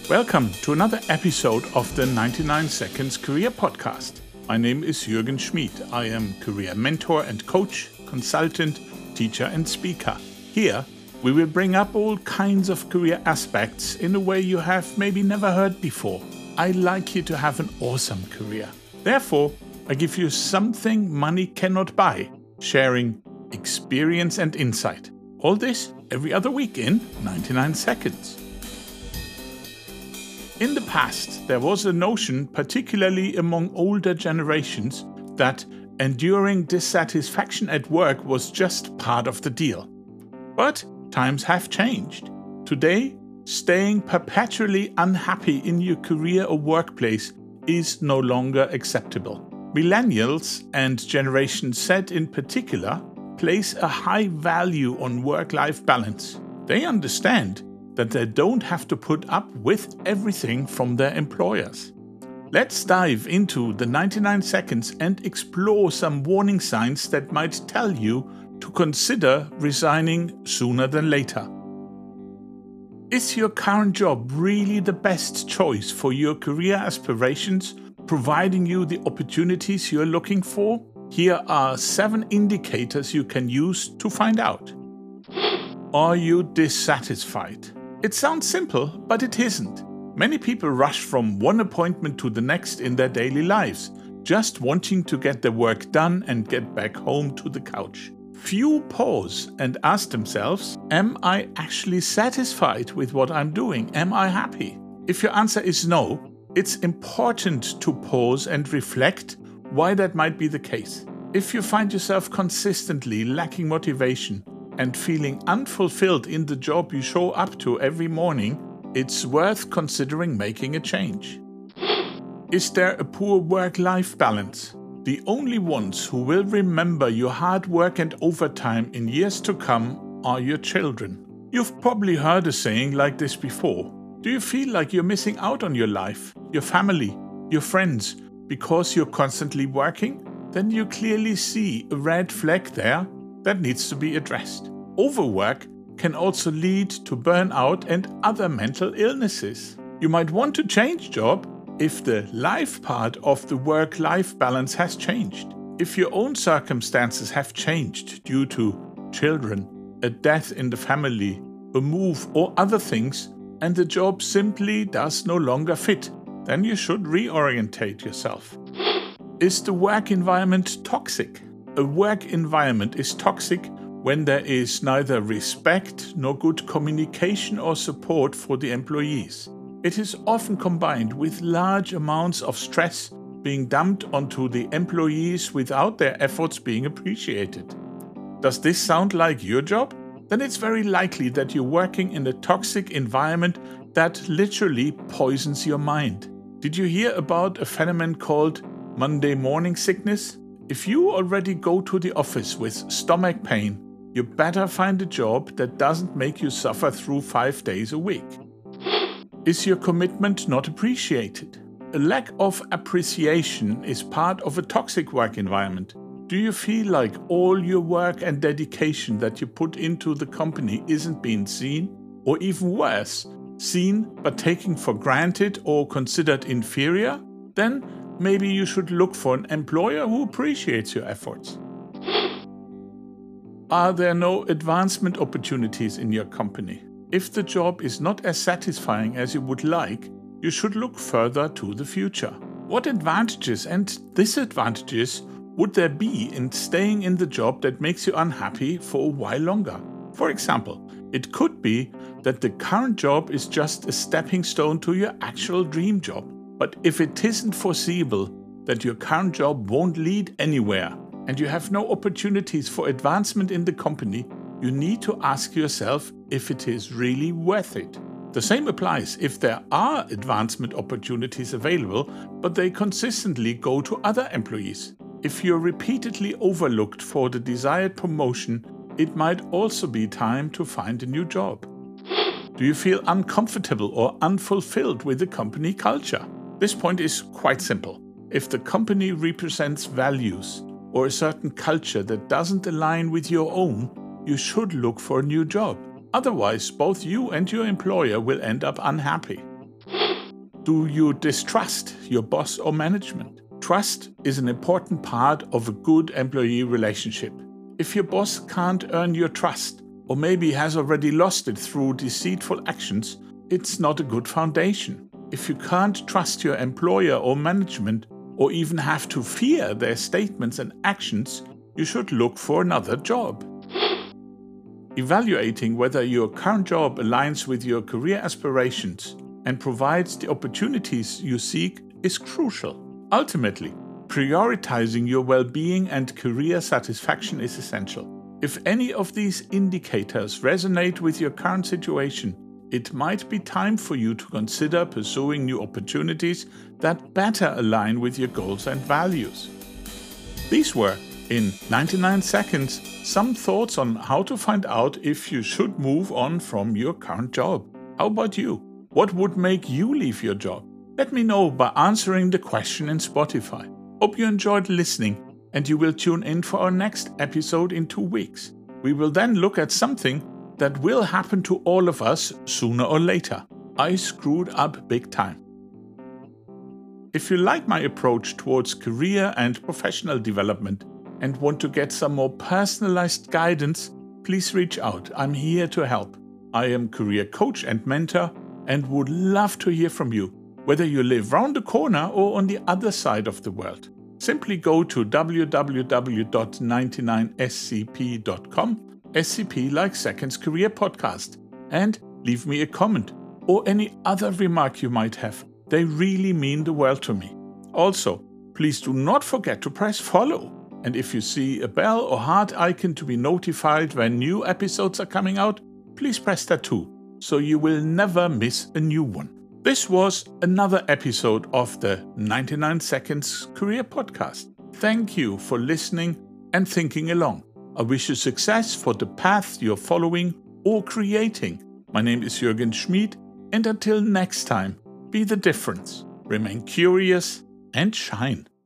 Welcome to another episode of the 99 Seconds Career Podcast. My name is Jürgen Schmid. I am career mentor and coach, consultant, teacher and speaker. Here, we will bring up all kinds of career aspects in a way you have maybe never heard before. I like you to have an awesome career. Therefore, I give you something money cannot buy, sharing experience and insight. All this every other week in 99 seconds. In the past, there was a notion, particularly among older generations, that enduring dissatisfaction at work was just part of the deal. But times have changed. Today, staying perpetually unhappy in your career or workplace is no longer acceptable. Millennials and Generation Z in particular place a high value on work-life balance. They understand that they don't have to put up with everything from their employers. Let's dive into the 99 seconds and explore some warning signs that might tell you to consider resigning sooner than later. Is your current job really the best choice for your career aspirations, providing you the opportunities you're looking for? Here are 7 indicators you can use to find out. Are you dissatisfied? It sounds simple, but it isn't. Many people rush from one appointment to the next in their daily lives, just wanting to get their work done and get back home to the couch. Few pause and ask themselves, am I actually satisfied with what I'm doing? Am I happy? If your answer is no, it's important to pause and reflect why that might be the case. If you find yourself consistently lacking motivation and feeling unfulfilled in the job you show up to every morning, it's worth considering making a change. Is there a poor work-life balance? The only ones who will remember your hard work and overtime in years to come are your children. You've probably heard a saying like this before. Do you feel like you're missing out on your life, your family, your friends, because you're constantly working? Then you clearly see a red flag there that needs to be addressed. Overwork can also lead to burnout and other mental illnesses. You might want to change job if the life part of the work-life balance has changed. If your own circumstances have changed due to children, a death in the family, a move or other things, and the job simply does no longer fit, then you should reorientate yourself. Is the work environment toxic? A work environment is toxic when there is neither respect nor good communication or support for the employees. It is often combined with large amounts of stress being dumped onto the employees without their efforts being appreciated. Does this sound like your job? Then it's very likely that you're working in a toxic environment that literally poisons your mind. Did you hear about a phenomenon called Monday morning sickness? If you already go to the office with stomach pain, you better find a job that doesn't make you suffer through 5 days a week. Is your commitment not appreciated? A lack of appreciation is part of a toxic work environment. Do you feel like all your work and dedication that you put into the company isn't being seen? Or even worse, seen but taken for granted or considered inferior? Then maybe you should look for an employer who appreciates your efforts. Are there no advancement opportunities in your company? If the job is not as satisfying as you would like, you should look further to the future. What advantages and disadvantages would there be in staying in the job that makes you unhappy for a while longer? For example, it could be that the current job is just a stepping stone to your actual dream job. But if it isn't foreseeable that your current job won't lead anywhere and you have no opportunities for advancement in the company, you need to ask yourself if it is really worth it. The same applies if there are advancement opportunities available, but they consistently go to other employees. If you're repeatedly overlooked for the desired promotion, it might also be time to find a new job. Do you feel uncomfortable or unfulfilled with the company culture? This point is quite simple. If the company represents values or a certain culture that doesn't align with your own, you should look for a new job. Otherwise, both you and your employer will end up unhappy. Do you distrust your boss or management? Trust is an important part of a good employee relationship. If your boss can't earn your trust, or maybe has already lost it through deceitful actions, it's not a good foundation. If you can't trust your employer or management, or even have to fear their statements and actions, you should look for another job. Evaluating whether your current job aligns with your career aspirations and provides the opportunities you seek is crucial. Ultimately, prioritizing your well-being and career satisfaction is essential. If any of these indicators resonate with your current situation, it might be time for you to consider pursuing new opportunities that better align with your goals and values. These were, in 99 seconds, some thoughts on how to find out if you should move on from your current job. How about you? What would make you leave your job? Let me know by answering the question in Spotify. Hope you enjoyed listening, and you will tune in for our next episode in 2 weeks. We will then look at something that will happen to all of us sooner or later. I screwed up big time. If you like my approach towards career and professional development and want to get some more personalized guidance, please reach out. I'm here to help. I am career coach and mentor and would love to hear from you, whether you live round the corner or on the other side of the world. Simply go to www.99scp.com, SCP like Seconds Career Podcast, and leave me a comment or any other remark you might have. They really mean the world to me. Also, please do not forget to press follow. And if you see a bell or heart icon to be notified when new episodes are coming out, please press that too, so you will never miss a new one. This was another episode of the 99 Seconds Career Podcast. Thank you for listening and thinking along. I wish you success for the path you're following or creating. My name is Jürgen Schmid, and until next time, be the difference, remain curious, and shine.